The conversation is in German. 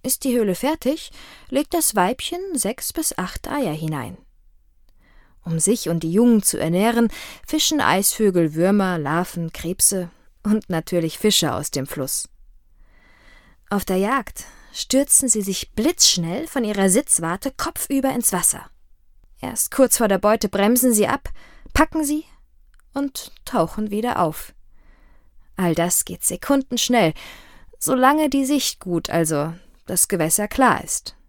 Ist die Höhle fertig, legt das Weibchen 6 bis 8 Eier hinein. Um sich und die Jungen zu ernähren, fischen Eisvögel Würmer, Larven, Krebse und natürlich Fische aus dem Fluss. Auf der Jagd stürzen sie sich blitzschnell von ihrer Sitzwarte kopfüber ins Wasser. Erst kurz vor der Beute bremsen sie ab, packen sie und tauchen wieder auf. All das geht sekundenschnell, solange die Sicht gut, also das Gewässer klar ist.